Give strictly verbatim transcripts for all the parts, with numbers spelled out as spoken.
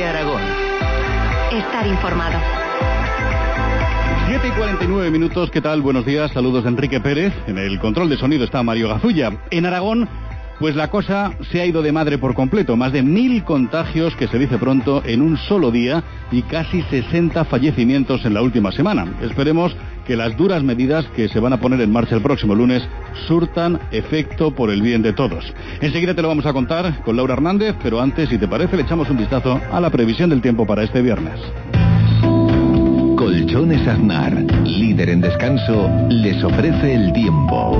COPE Aragón. Estar informado. siete y cuarenta y nueve minutos, ¿qué tal? Buenos días, saludos de Enrique Pérez. En el control de sonido está Mario Gazulla. En Aragón, pues la cosa se ha ido de madre por completo. Más de mil contagios, que se dice pronto, en un solo día y casi sesenta fallecimientos en la última semana. Esperemos que las duras medidas que se van a poner en marcha el próximo lunes surtan efecto por el bien de todos. Enseguida te lo vamos a contar con Laura Hernández, pero antes, si te parece, le echamos un vistazo a la previsión del tiempo para este viernes. Colchones Aznar, líder en descanso, les ofrece el tiempo.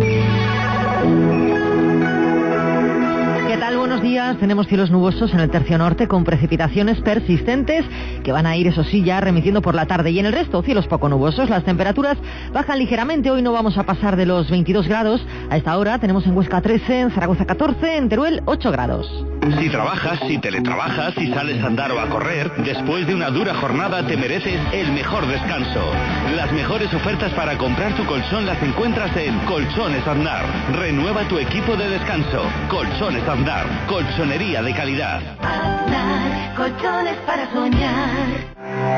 ¿Qué tal? Buenos días. Tenemos cielos nubosos en el tercio norte con precipitaciones persistentes que van a ir, eso sí, ya remitiendo por la tarde. Y en el resto, cielos poco nubosos. Las temperaturas bajan ligeramente. Hoy no vamos a pasar de los veintidós grados. A esta hora tenemos en Huesca trece, en Zaragoza catorce, en Teruel ocho grados. Si trabajas, si teletrabajas, si sales a andar o a correr, después de una dura jornada te mereces el mejor descanso. Las mejores ofertas para comprar tu colchón las encuentras en Colchones Aznar. Renueva tu equipo de descanso. Colchones Aznar, colchonería de calidad. Aznar, colchones para soñar.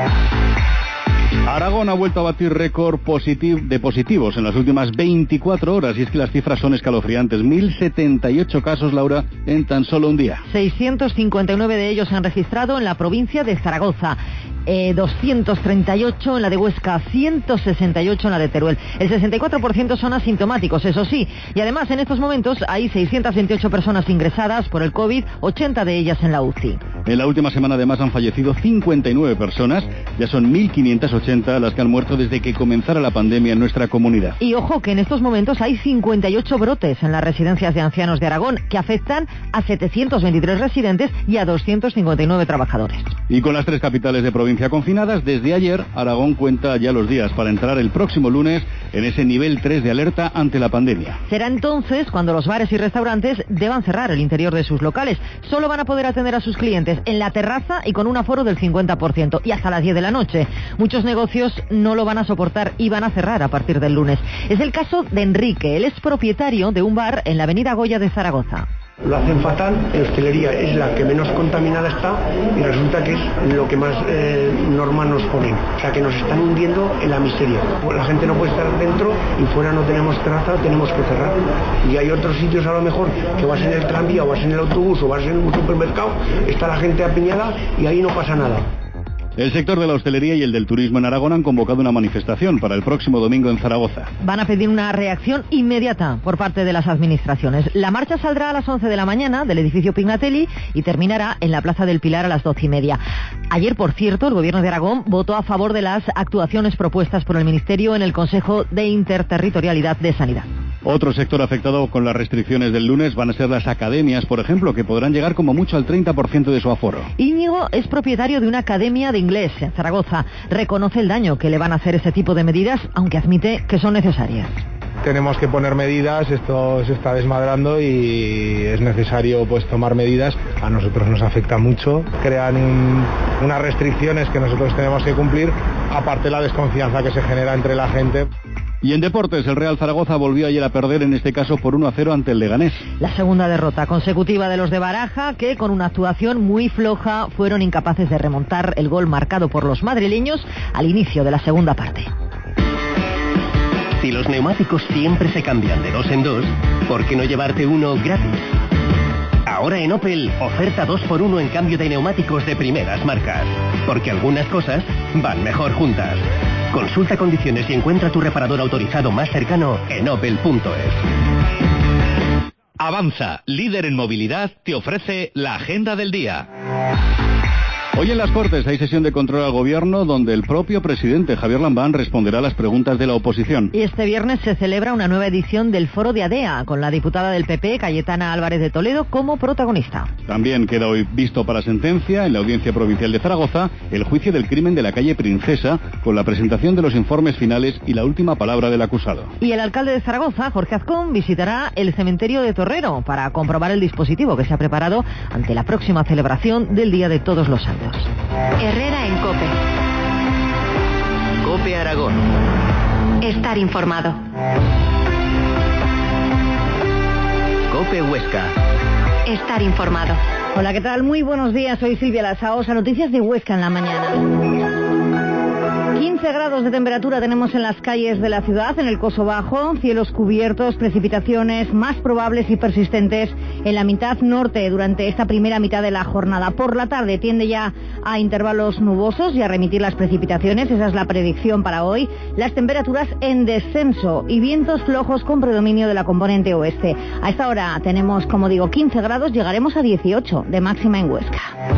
Aragón ha vuelto a batir récord positiv- de positivos en las últimas veinticuatro horas, y es que las cifras son escalofriantes. mil setenta y ocho casos, Laura, en tan solo un día. seiscientos cincuenta y nueve de ellos se han registrado en la provincia de Zaragoza, eh, doscientos treinta y ocho en la de Huesca, ciento sesenta y ocho en la de Teruel. El sesenta y cuatro por ciento son asintomáticos, eso sí, y además en estos momentos hay seiscientas veintiocho personas ingresadas por el COVID, ochenta de ellas en la U C I. En la última semana además han fallecido cincuenta y nueve personas, ya son mil quinientas ochenta las que han muerto desde que comenzara la pandemia en nuestra comunidad. Y ojo que en estos momentos hay cincuenta y ocho brotes en las residencias de ancianos de Aragón que afectan a setecientos veintitrés residentes y a doscientos cincuenta y nueve trabajadores. Y con las tres capitales de provincia confinadas, desde ayer Aragón cuenta ya los días para entrar el próximo lunes en ese nivel tres de alerta ante la pandemia. Será entonces cuando los bares y restaurantes deban cerrar el interior de sus locales. Solo van a poder atender a sus clientes en la terraza y con un aforo del cincuenta por ciento y hasta las diez de la noche. Muchos negocios no lo van a soportar y van a cerrar a partir del lunes. Es el caso de Enrique. Él es propietario de un bar en la avenida Goya de Zaragoza. Lo hacen fatal, en hostelería es la que menos contaminada está y resulta que es lo que más eh, norma nos ponen. O sea que nos están hundiendo en la miseria. La gente no puede estar dentro y fuera no tenemos terraza, tenemos que cerrar. Y hay otros sitios a lo mejor que vas en el tranvía o vas en el autobús o vas en un supermercado, está la gente apiñada y ahí no pasa nada. El sector de la hostelería y el del turismo en Aragón han convocado una manifestación para el próximo domingo en Zaragoza. Van a pedir una reacción inmediata por parte de las administraciones. La marcha saldrá a las once de la mañana del edificio Pignatelli y terminará en la Plaza del Pilar a las doce y media. Ayer, por cierto, el Gobierno de Aragón votó a favor de las actuaciones propuestas por el Ministerio en el Consejo de Interterritorialidad de Sanidad. Otro sector afectado con las restricciones del lunes van a ser las academias, por ejemplo, que podrán llegar como mucho al treinta por ciento de su aforo. Íñigo es propietario de una academia de inglés en Zaragoza. Reconoce el daño que le van a hacer ese tipo de medidas, aunque admite que son necesarias. Tenemos que poner medidas, esto se está desmadrando y es necesario pues tomar medidas. A nosotros nos afecta mucho, crean un, unas restricciones que nosotros tenemos que cumplir, aparte la desconfianza que se genera entre la gente. Y en deportes, el Real Zaragoza volvió ayer a perder, en este caso por uno a cero ante el Leganés. La segunda derrota consecutiva de los de Baraja, que con una actuación muy floja fueron incapaces de remontar el gol marcado por los madrileños al inicio de la segunda parte. Si los neumáticos siempre se cambian de dos en dos, ¿por qué no llevarte uno gratis? Ahora en Opel, oferta dos por uno en cambio de neumáticos de primeras marcas. Porque algunas cosas van mejor juntas. Consulta condiciones y encuentra tu reparador autorizado más cercano en opel punto es. Avanza, líder en movilidad, te ofrece la agenda del día. Hoy en las Cortes hay sesión de control al Gobierno donde el propio presidente Javier Lambán responderá a las preguntas de la oposición. Y este viernes se celebra una nueva edición del Foro de ADEA, con la diputada del P P, Cayetana Álvarez de Toledo, como protagonista. También queda hoy visto para sentencia en la Audiencia Provincial de Zaragoza el juicio del crimen de la calle Princesa, con la presentación de los informes finales y la última palabra del acusado. Y el alcalde de Zaragoza, Jorge Azcón, visitará el cementerio de Torrero para comprobar el dispositivo que se ha preparado ante la próxima celebración del Día de Todos los Santos. Herrera en COPE. COPE Aragón. Estar informado. COPE Huesca. Estar informado. Hola, ¿qué tal? Muy buenos días, soy Silvia Lasaosa, noticias de Huesca en la mañana. quince grados de temperatura tenemos en las calles de la ciudad, en el Coso Bajo, cielos cubiertos, precipitaciones más probables y persistentes en la mitad norte durante esta primera mitad de la jornada. Por la tarde tiende ya a intervalos nubosos y a remitir las precipitaciones, esa es la predicción para hoy. Las temperaturas en descenso y vientos flojos con predominio de la componente oeste. A esta hora tenemos, como digo, quince grados, llegaremos a dieciocho de máxima en Huesca.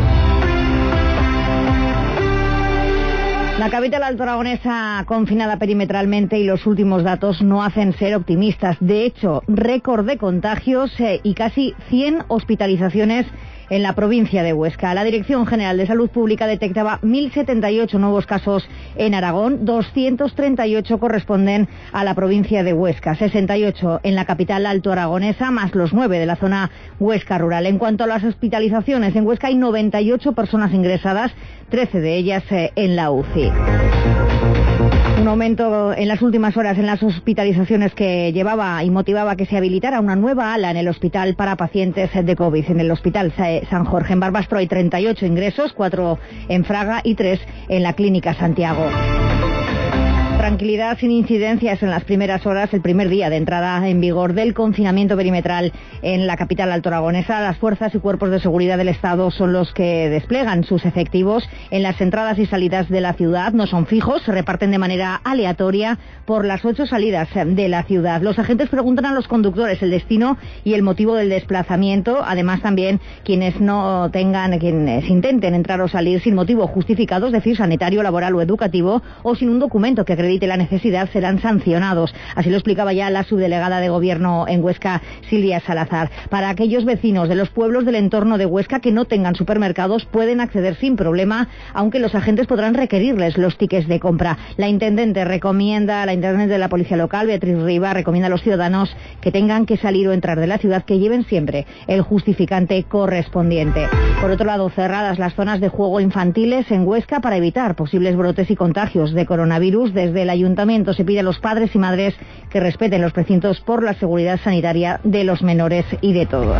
La capital altoaragonesa confinada perimetralmente y los últimos datos no hacen ser optimistas. De hecho, récord de contagios eh, y casi cien hospitalizaciones en la provincia de Huesca. La Dirección General de Salud Pública detectaba mil setenta y ocho nuevos casos en Aragón, doscientos treinta y ocho corresponden a la provincia de Huesca, sesenta y ocho en la capital altoaragonesa, más los nueve de la zona Huesca rural. En cuanto a las hospitalizaciones, en Huesca hay noventa y ocho personas ingresadas, trece de ellas eh, en la U C I. Un aumento en las últimas horas en las hospitalizaciones que llevaba y motivaba que se habilitara una nueva ala en el hospital para pacientes de COVID. En el hospital San Jorge en Barbastro hay treinta y ocho ingresos, cuatro en Fraga y tres en la Clínica Santiago. Tranquilidad sin incidencias en las primeras horas, el primer día de entrada en vigor del confinamiento perimetral en la capital altoaragonesa. Las fuerzas y cuerpos de seguridad del Estado son los que desplegan sus efectivos en las entradas y salidas de la ciudad. No son fijos, se reparten de manera aleatoria por las ocho salidas de la ciudad. Los agentes preguntan a los conductores el destino y el motivo del desplazamiento. Además, también quienes no tengan, quienes intenten entrar o salir sin motivo justificado, es decir, sanitario, laboral o educativo, o sin un documento que acredite la necesidad, serán sancionados. Así lo explicaba ya la subdelegada de Gobierno en Huesca, Silvia Salazar. Para aquellos vecinos de los pueblos del entorno de Huesca que no tengan supermercados, pueden acceder sin problema, aunque los agentes podrán requerirles los tickets de compra. La intendente recomienda, la intendente de la Policía Local, Beatriz Riva, recomienda a los ciudadanos que tengan que salir o entrar de la ciudad que lleven siempre el justificante correspondiente. Por otro lado, cerradas las zonas de juego infantiles en Huesca para evitar posibles brotes y contagios de coronavirus. Desde el Ayuntamiento se pide a los padres y madres que respeten los precintos por la seguridad sanitaria de los menores y de todos.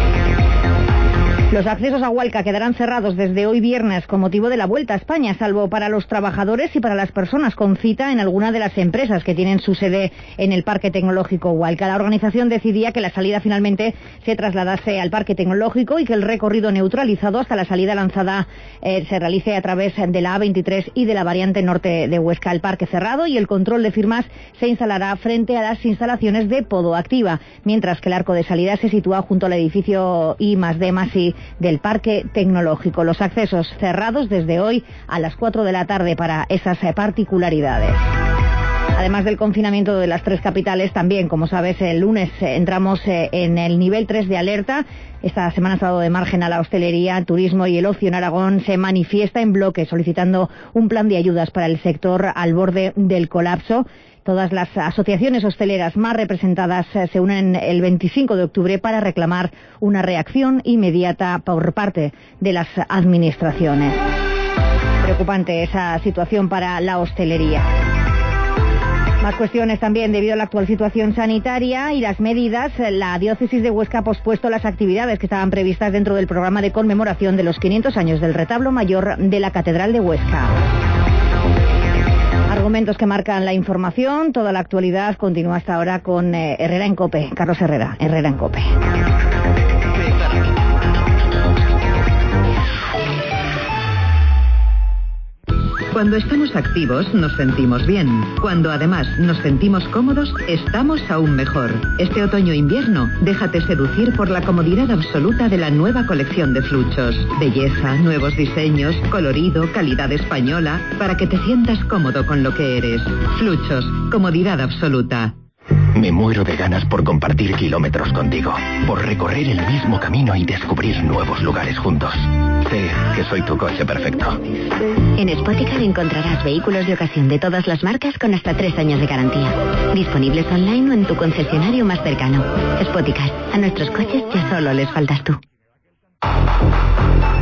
Los accesos a Hualca quedarán cerrados desde hoy viernes con motivo de la Vuelta a España, salvo para los trabajadores y para las personas con cita en alguna de las empresas que tienen su sede en el Parque Tecnológico Hualca. La organización decidía que la salida finalmente se trasladase al Parque Tecnológico y que el recorrido neutralizado hasta la salida lanzada eh, se realice a través de la A veintitrés y de la variante norte de Huesca. El parque cerrado y el control de firmas se instalará frente a las instalaciones de Podoactiva, mientras que el arco de salida se sitúa junto al edificio I más D más I del Parque Tecnológico. Los accesos cerrados desde hoy a las cuatro de la tarde para esas particularidades. Además del confinamiento de las tres capitales, también, como sabes, el lunes entramos en el nivel tres de alerta. Esta semana ha estado de margen a la hostelería, el turismo y el ocio en Aragón. Se manifiesta en bloque solicitando un plan de ayudas para el sector al borde del colapso. Todas las asociaciones hosteleras más representadas se unen el veinticinco de octubre para reclamar una reacción inmediata por parte de las administraciones. Preocupante esa situación para la hostelería. Más cuestiones también debido a la actual situación sanitaria y las medidas. La diócesis de Huesca ha pospuesto las actividades que estaban previstas dentro del programa de conmemoración de los quinientos años del retablo mayor de la Catedral de Huesca. Argumentos que marcan la información, toda la actualidad continúa hasta ahora con eh, Herrera en COPE. Carlos Herrera, Herrera en COPE. Cuando estamos activos nos sentimos bien. Cuando además nos sentimos cómodos, estamos aún mejor. Este otoño-invierno, déjate seducir por la comodidad absoluta de la nueva colección de Fluchos. Belleza, nuevos diseños, colorido, calidad española, para que te sientas cómodo con lo que eres. Fluchos, comodidad absoluta. Me muero de ganas por compartir kilómetros contigo, por recorrer el mismo camino y descubrir nuevos lugares juntos. Sé que soy tu coche perfecto. En Spoticar encontrarás vehículos de ocasión de todas las marcas con hasta tres años de garantía. Disponibles online o en tu concesionario más cercano. Spoticar, a nuestros coches ya solo les faltas tú.